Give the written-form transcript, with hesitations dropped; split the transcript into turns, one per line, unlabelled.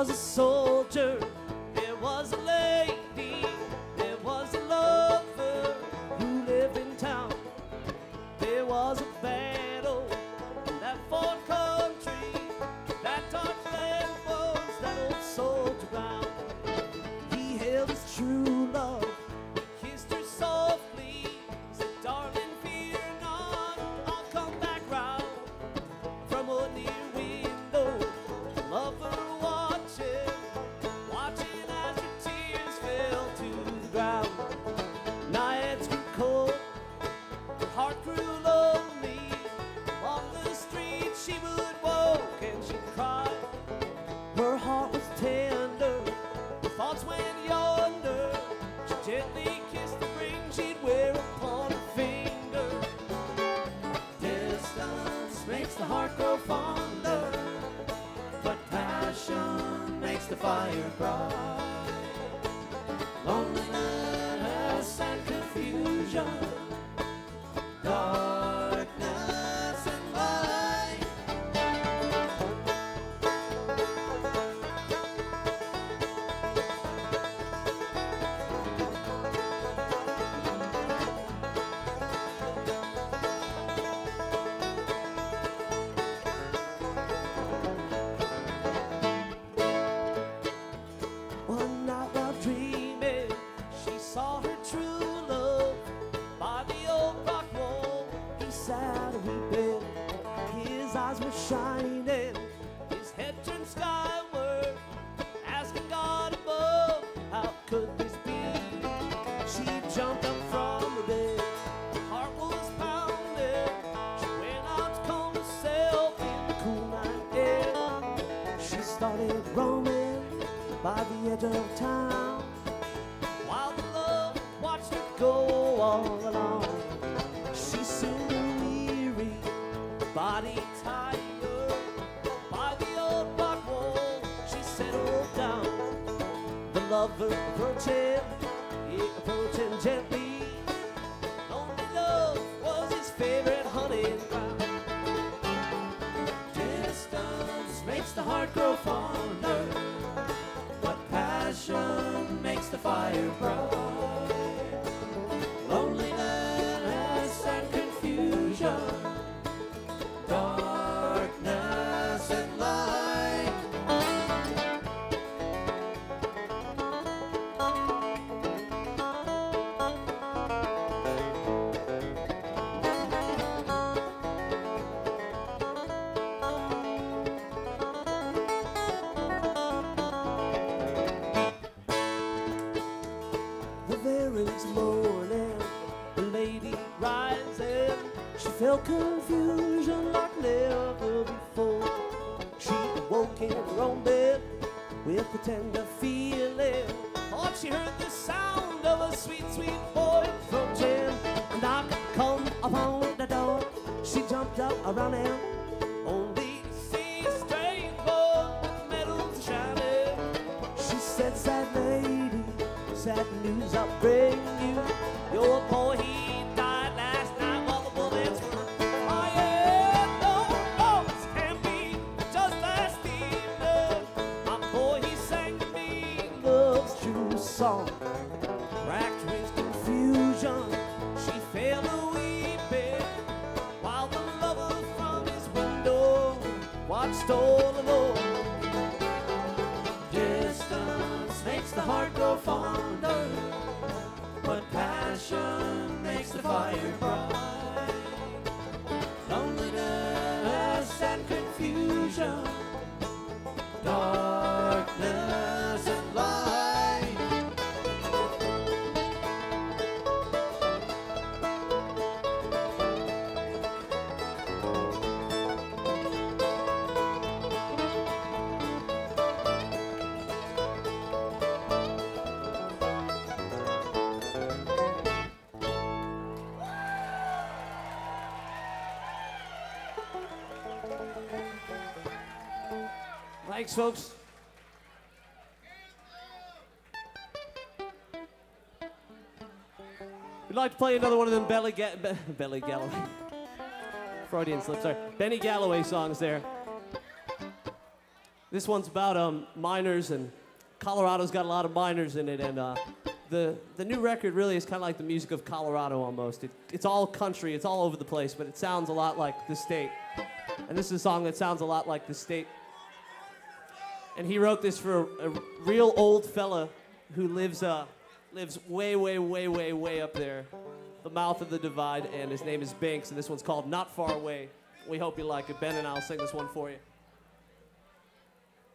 was a soldier, there was a lady, there was a lover who lived in town. There was a battle in that foreign country, that dark land was that old soldier ground. He held his true love, he kissed her softly, said, darling, fear not, I'll come back round. From a near window, lover watching, watching as her tears fell to the ground. Nights grew cold, her heart grew lonely. On the street she would walk and she'd cry. Her heart was tender, her thoughts went yonder. She gently kissed the ring she'd wear upon her finger. Distance makes the heart grow fonder, but passion makes the fire bright. Loneliness and confusion, darkness and light. One night while dreaming, she saw her true love by the old rock wall. He sat weeping, his eyes were shining, his head turned skyward, asking God above, how could this be? She jumped up from her bed, her heart was pounding. She went out to calm herself in the cool night air. She started roaming by the edge of town, while the love watched her go all alone. She soon grew weary, body tired. By the old rock wall, she settled down. The lover approaching, he approaching gently. Lonely love was his favorite hunting ground. Distance makes the heart grow fonder, but passion makes the fire bright. Loneliness and confusion, darkness and light. The very next morning, the lady rising, she felt confusion like never before. She awoke in her own bed with a tender feeling. Thought she heard the sound of a sweet, sweet voice approaching. A knock come upon the door. She jumped up around him, only to see a strange boy with medals shining. She said, sad lady, sad news I bring you. Your boy, he died last night while the bullets were flying. No, this can't be just last evening. My boy, he sang to me love's true song. Racked with confusion, she fell a weeping, while the lover from his window watched all alone. Distance makes the heart grow fonder, but passion makes the fire bright. Loneliness and confusion, darkness and light. Thanks, folks. We'd like to play another one of them Belly Galloway. Freudian slip, sorry. Benny Galloway songs there. This one's about miners, and Colorado's got a lot of miners in it, and the new record really is kind of like the music of Colorado almost. It's all country, it's all over the place, but it sounds a lot like the state. And this is a song that sounds a lot like the state. And he wrote this for a real old fella who lives way, way, way, way, way up there, the mouth of the divide, and his name is Banks, and this one's called Not Far Away. We hope you like it. Ben and I'll sing this one for you.